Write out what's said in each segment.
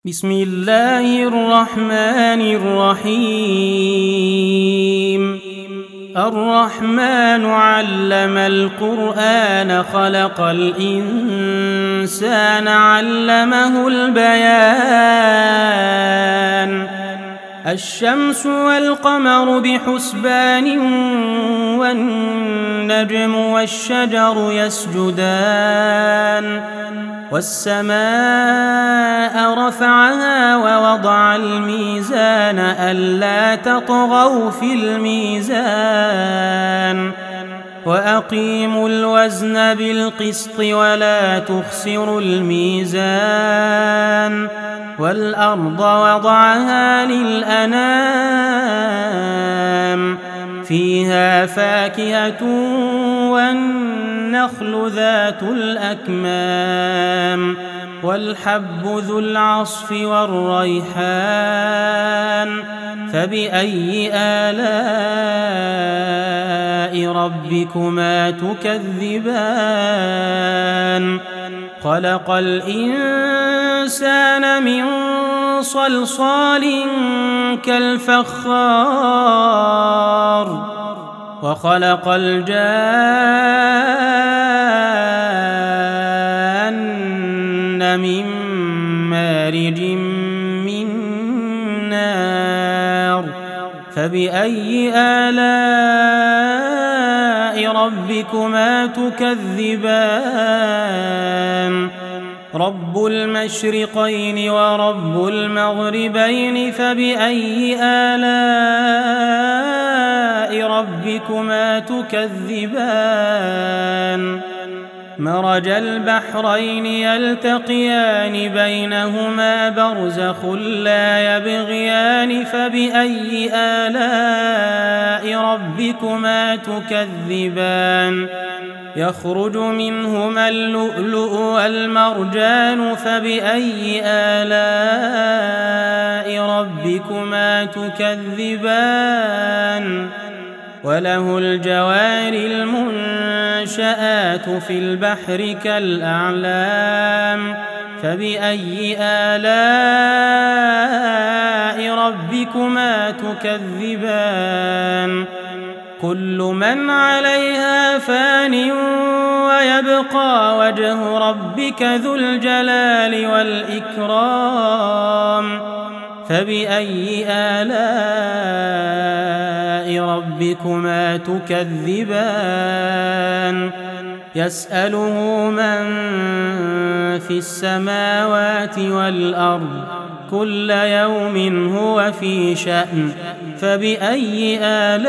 بسم الله الرحمن الرحيم. الرحمن علم القرآن خلق الإنسان علمه البيان. الشمس والقمر بحسبان والنجم والشجر يسجدان والسماء رفعها ووضع الميزان ألا تطغوا في الميزان وأقيموا الوزن بالقسط ولا تخسروا الميزان والأرض وضعها للأنام فيها فاكهة والنخل ذات الأكمام والحب ذو العصف والريحان فبأي آلاء ربكما تكذبان. خلق الإنسان من صلصال كالفخار وخلق الجان من مارج من نار فبأي آلاء ربكما تكذبان. رب المشرقين ورب المغربين فبأي آلاء ربكما تكذبان. مرج البحرين يلتقيان بينهما برزخ لا يبغيان فبأي آلاء ربكما تكذبان. يخرج منهما اللؤلؤ والمرجان فبأي آلاء ربكما تكذبان. وله الجوار المنشآت في البحر كالأعلام فبأي آلاء ربكما تكذبان. كل من عليها فان ويبقى وجه ربك ذو الجلال والإكرام فبأي آلاء ربكما تكذبان. يسأله من في السماوات والأرض كل يوم هو في شأن فبأي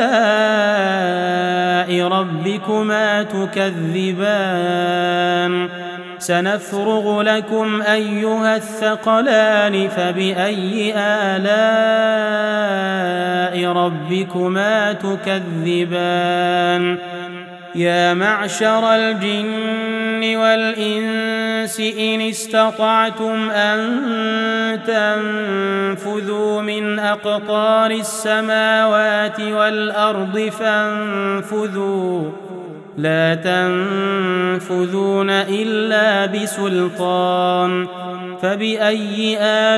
آلاء ربكما تكذبان. سنفرغ لكم أيها الثقلان فبأي آلاء ربكما تكذبان. يا معشر الجن والإنس إن استطعتم أن تنفذوا من أقطار السماوات والأرض فانفذوا لا تنفذون إلا بسلطان فبأي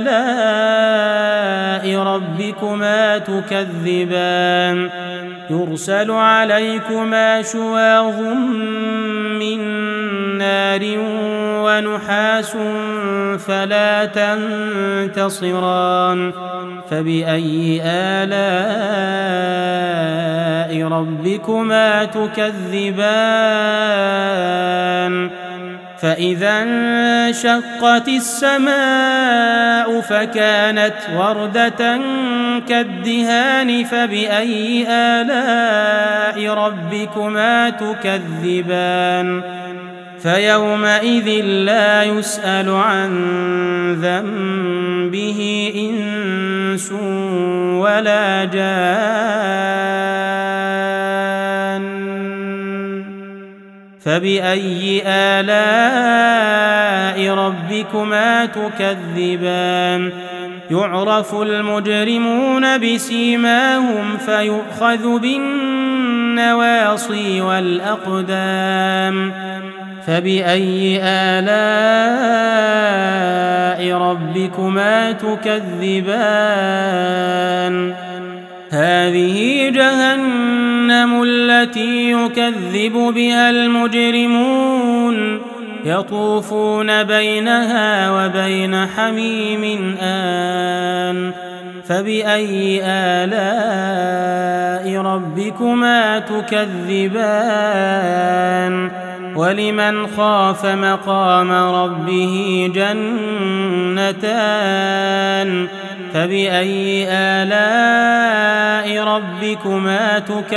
آلاء ربكما تكذبان. يرسل عليكما شواظ من نار ونحاس فلا تنتصران فبأي آلاء ربكما تكذبان. فإذا انشقت السماء فكانت وردة كالدهان فبأي آلاء ربكما تكذبان. فيومئذ لا يسأل عن ذنبه إنس ولا جان فبأي آلاء ربكما تكذبان. يعرف المجرمون بسيماهم فيؤخذ بالنواصي والأقدام فبأي آلاء ربكما تكذبان هذه جهنم التي يكذب بها المجرمون يطوفون بينها وبين حميم آن فبأي آلاء ربكما تكذبان ولمن خاف مقام ربه جنتان فبأي آلاء ربكما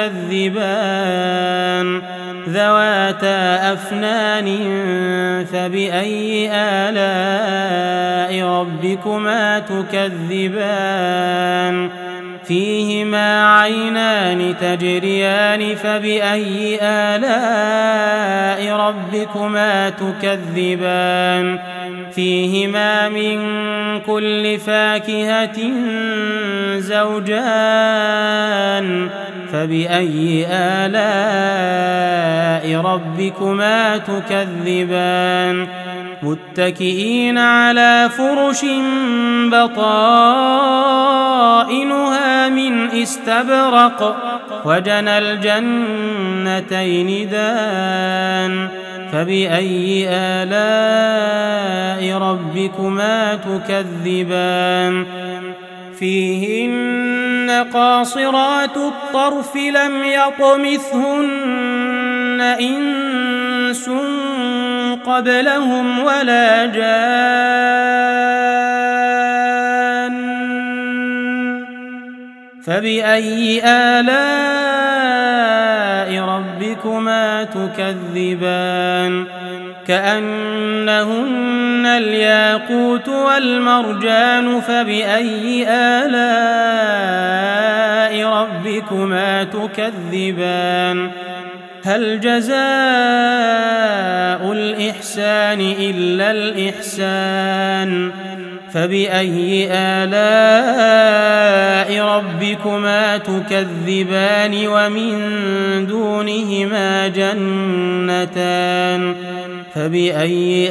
تكذبان ذواتا أفنان فبأي آلاء ربكما تكذبان فيهما عينان تجريان فبأي آلاء ربكما تكذبان فيهما من كل فاكهة زوجان فبأي آلاء ربكما تكذبان متكئين على فرش بطائنها من استبرق وجنى الجنتين دان فبأي آلاء ربكما تكذبان فيهن قاصرات الطرف لم يطمثهن إنس قبلهم ولا جان فبأي آلاء ربكما تكذبان كأنهن الياقوت والمرجان فبأي آلاء ربكما تكذبان هل جزاء الإحسان إلا الإحسان فبأي آلاء ربكما تكذبان ومن دونهما جنتان فبأي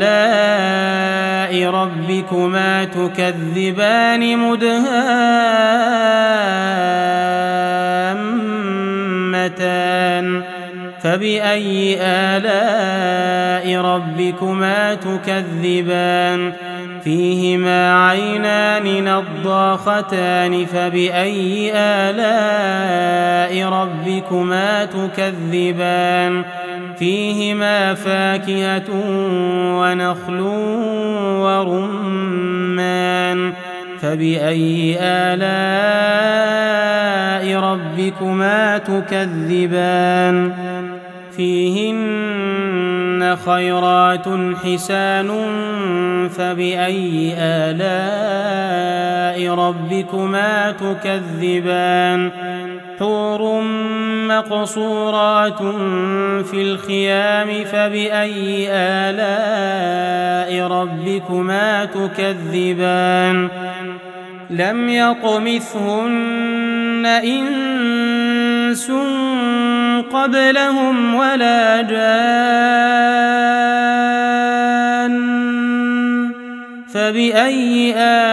آلاء ربكما تكذبان مدهامتان فبأي آلاء ربكما تكذبان فيهما عينان نضاختان فبأي آلاء ربكما تكذبان فيهما فاكهة ونخل ورمان فبأي آلاء ربكما تكذبان فيهن خيرات حسان فبأي آلاء ربكما تكذبان حور مقصورات في الخيام فبأي آلاء ربكما تكذبان لم يطمثهن إنس قبلهم ولا جان فبأي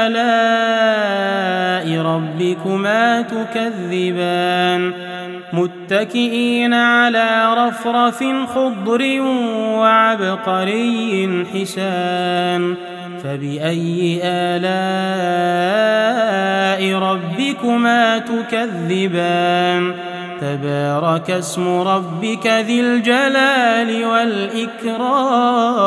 آلاء ربكما تكذبان متكئين على رفرف خضر وعبقري حسان فبأي آلاء ربكما تكذبان تبارك اسم ربك ذي الجلال والإكرام